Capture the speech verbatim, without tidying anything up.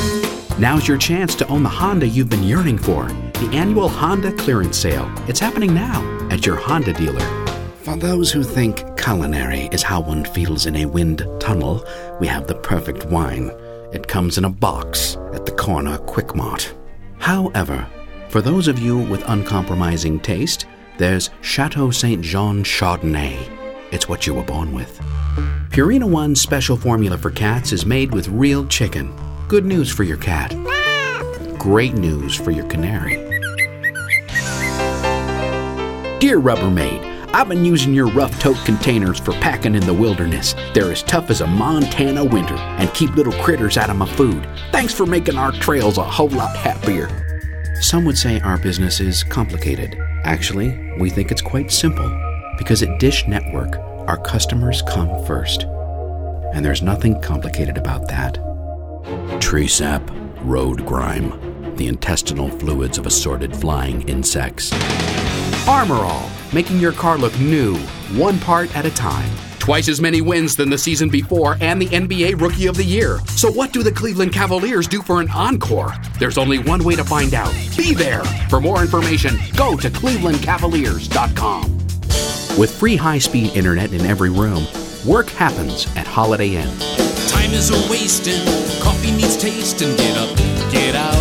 Now's your chance to own the Honda you've been yearning for. The annual Honda clearance sale. It's happening now at your Honda dealer. For those who think culinary is how one feels in a wind tunnel, we have the perfect wine. It comes in a box at the corner Quick-Mart. However, for those of you with uncompromising taste, there's Chateau Saint Jean Chardonnay. It's what you were born with. Purina One's special formula for cats is made with real chicken. Good news for your cat. Great news for your canary. Dear Rubbermaid, I've been using your rough tote containers for packing in the wilderness. They're as tough as a Montana winter and keep little critters out of my food. Thanks for making our trails a whole lot happier. Some would say our business is complicated. Actually, we think it's quite simple because at Dish Network, our customers come first. And there's nothing complicated about that. Tree sap, road grime, the intestinal fluids of assorted flying insects. Armor All, making your car look new, one part at a time. Twice as many wins than the season before and the N B A Rookie of the Year. So what do the Cleveland Cavaliers do for an encore? There's only one way to find out. Be there. For more information, go to cleveland cavaliers dot com. With free high-speed internet in every room, work happens at Holiday Inn. Time is a wasting, coffee needs tasting, get up, get out